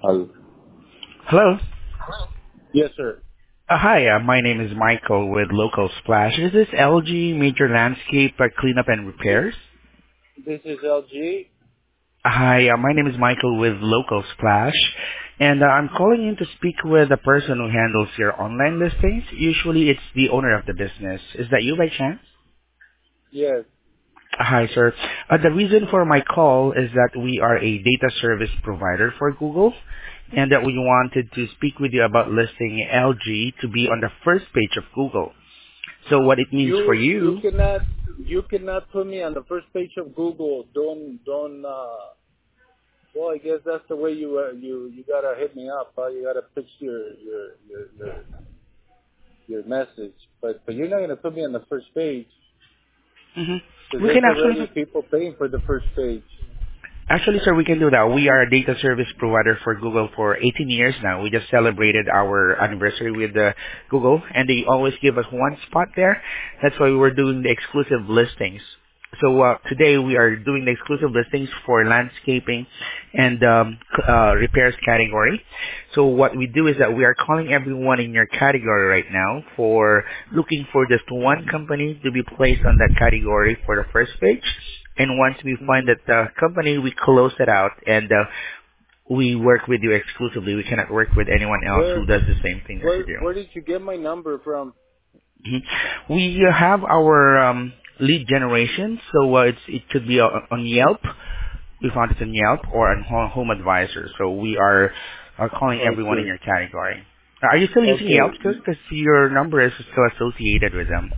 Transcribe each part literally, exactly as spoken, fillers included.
Hello. Hello. Yes, sir. Uh, hi, uh, my name is Michael with Local Splash. Is this L G Major Landscape uh, Cleanup and This, Repairs? this is L G. Uh, hi, uh, my name is Michael with Local Splash, and uh, I'm calling in to speak with the person who handles your online listings. Usually it's the owner of the business. Is that you by chance? Yes. Hi, sir. Uh, The reason for my call is that we are a data service provider for Google, and that we wanted to speak with you about listing L G to be on the first page of Google. So what it means for You you you... cannot you cannot put me on the first page of Google. Don't don't. Uh, well, I guess that's the way you uh, you you gotta hit me up. Huh? You gotta pitch your your your your, your message. But but you're not gonna put me on the first page Mhm. because We there's can actually already people paying for the first page. Actually, sir, we can do that. We are a data service provider for Google for eighteen years now. We just celebrated our anniversary with uh, Google, and they always give us one spot there. That's why we were doing the exclusive listings. So uh, today we are doing the exclusive listings for landscaping and um, c- uh, repairs category. So what we do is that we are calling everyone in your category right now for looking for just one company to be placed on that category for the first page. And once we find Hmm. that the company, we close it out and uh, we work with you exclusively. We cannot work with anyone else Where who does the same thing as where you do. where did you get my number from? Mhm. We uh, have our um, lead generation, so uh, it's, it could be uh, on Yelp. We found it on Yelp or on Ho- Home Advisor. So we are uh, calling everyone in Okay. your category. Are you still using Yelp, Okay. sir? Because your number is still associated with them.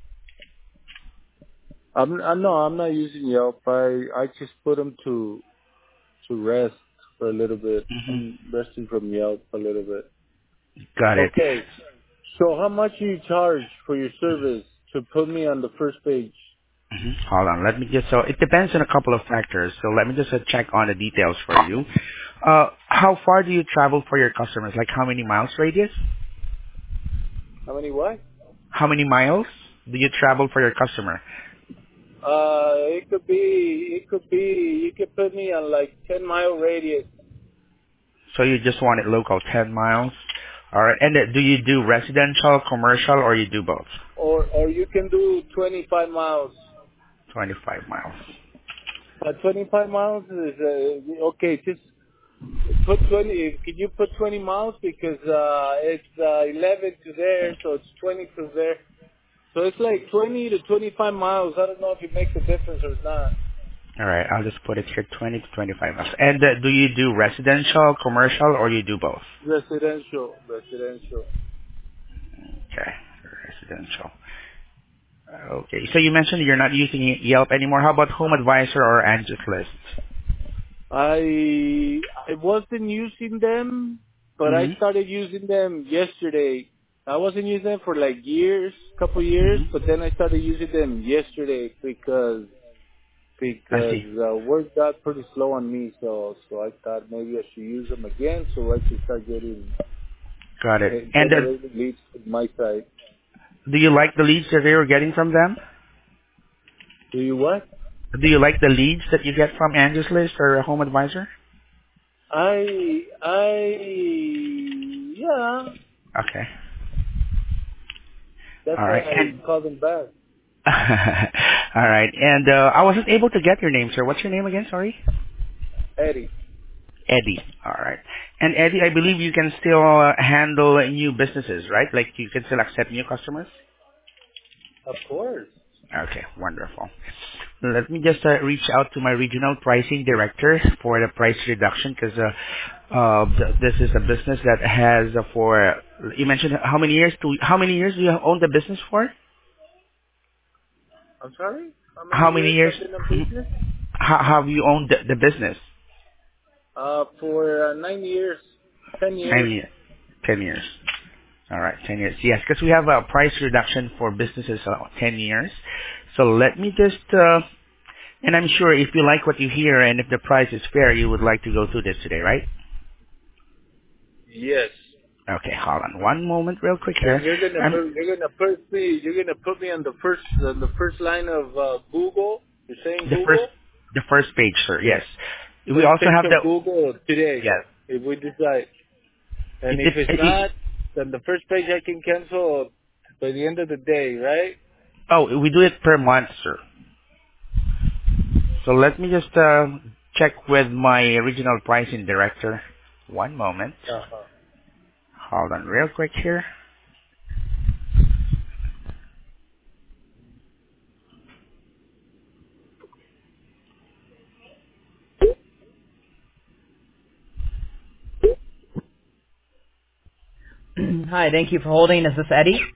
I'm, I no, I'm not using Yelp. I I just put them to to rest for a little bit. Hmm. I'm resting from Yelp a little bit. Got it. Okay. So how much do you charge for your service to put me on the first page? Mhm. Hold on. Let me just, so it depends on a couple of factors. So let me just uh, check on the details for you. Uh, how far do you travel for your customers? Like how many miles radius? How many what? How many miles do you travel for your customer? Uh, it could be, it could be, you could put me on like ten mile radius, So you just want it local, ten miles. Alright. And uh, do you do residential, commercial, or you do both? or or you can do twenty-five miles. twenty-five miles. But twenty-five miles is uh, okay. Just put twenty. Can you put twenty miles because uh, it's uh, eleven to there, so it's twenty to there. So it's like twenty to twenty-five miles. I don't know if it makes a difference or not. Alright, I'll just put it here, twenty to twenty-five miles. And uh, do you do residential, commercial, or you do both? Residential, residential. Okay, residential. Okay, so you mentioned you're not using Yelp anymore. How about Home Advisor or Angie's List? I I wasn't using them, but I Mm-hmm. started using them yesterday. I wasn't using them for like years, couple years, Mm-hmm. but then I started using them yesterday because I because see. uh, work got pretty slow on me. So so I thought maybe I should use them again so I could start getting Got it. ge- And uh, generating leads to my site. do you like the leads that they were getting from them? Do you what? Do you like the leads that you get from Angie's List or Home Advisor? I I yeah. Okay. That's All why right. I And called them back. all right. And uh, I wasn't able to get your name, sir. What's your name again? Sorry. Eddie. Eddie. All right. And Eddie, I believe you can still uh, handle new businesses, right? Like you can still accept new customers? Of course. Okay, wonderful. Let me just uh, reach out to my regional pricing director for the price reduction because uh, uh, th- this is a business that has uh, for, you mentioned how many years do, how many years do you own the business for? I'm sorry? How many How many years years I've been in mhm, business? ha- have you owned the, the business? Uh, for uh, nine years, ten Nine years. years. Ten years. All right, ten years. Yes, because we have a price reduction for businesses uh, ten years. So let me just, uh, and I'm sure if you like what you hear and if the price is fair, you would like to go through this today, right? Yes. Okay, hold on one moment real quick And here. you're gonna Um, put, you're gonna put me you're gonna put me on the first on the first line of uh, Google. You're saying the first, Google? the first page, sir, yes. We First also page have the, of Google today. yes, if we decide. And It, if it, it's it, it, not, then the first page I can cancel by the end of the day, right? oh, we do it per month, sir. So let me just uh, check with my regional pricing director. One moment. Uh-huh. Hold on real quick here. Hi, thank you for holding. Is this Eddie?